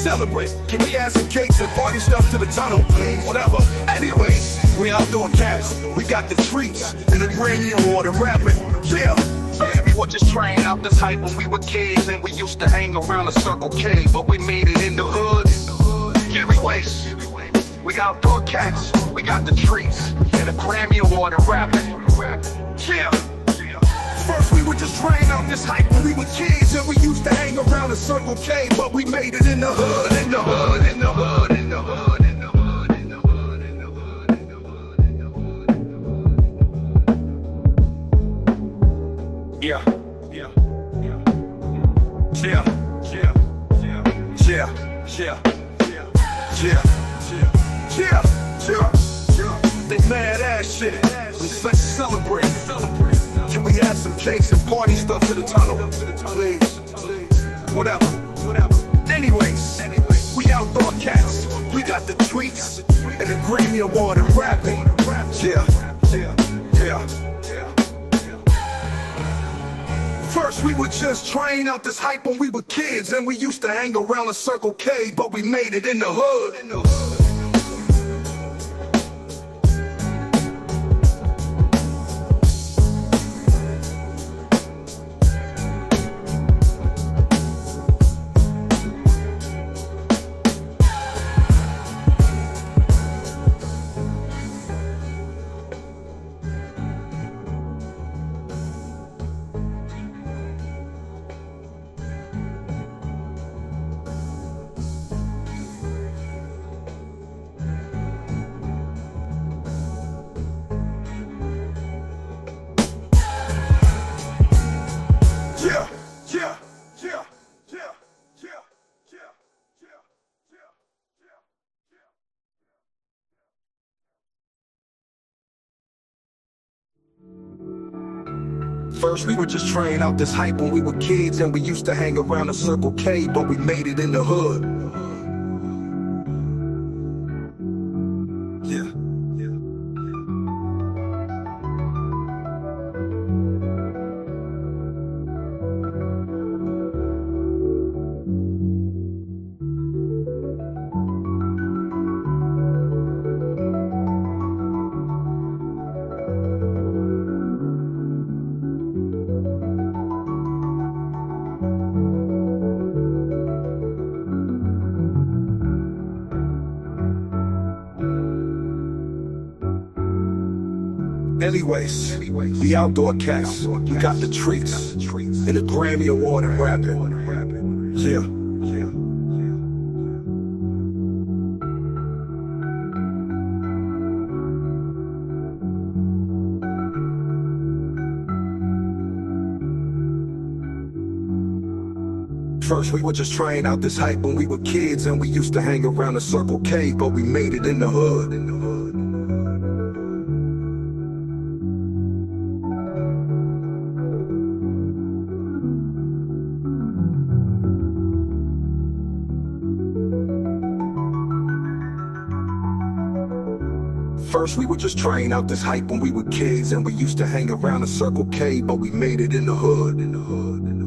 celebrate. Can we add some cakes and party stuff to the tunnel? Whatever. Anyways, we outdoor cats. We got the treats and the granny water rapping. Yeah. We were just trying out this hype when we were kids, and we used to hang around a Circle K, but we made it in the hood. Anyways, we outdoor cats. We got the treats and the Grammy Award rapping. Yeah. First we were just trying out this hype when we were kids, and we used to hang around a Circle K, but we made it in the hood, in the hood, in the hood, in the hood, in the hood, in the hood, in the hood, in the hood, in the hood, in the hood. Yeah, yeah, yeah, yeah, yeah, yeah, yeah, yeah, yeah, yeah. They mad ass shit. Let's celebrate. Can we add some cakes and party stuff to the tunnel? Please, whatever. Anyways, we outdoor cats. We got the treats and the Grammy Award and rapping. Yeah, yeah, yeah. First we were just trying out this hype when we were kids, and we used to hang around a Circle K, but we made it in the hood. Yeah, yeah, yeah, yeah, yeah, yeah, yeah, yeah. First we were just trying out this hype when we were kids, and we used to hang around a Circle K, but we made it in the hood. Yeah. Anyways, the outdoor cats. We got the treats and the Grammy Award and rapping. Yeah. First we were just trying out this hype when we were kids, and we used to hang around a Circle K, but we made it in the hood. First we were just trying out this hype when we were kids, and we used to hang around a Circle K, but we made it in the hood.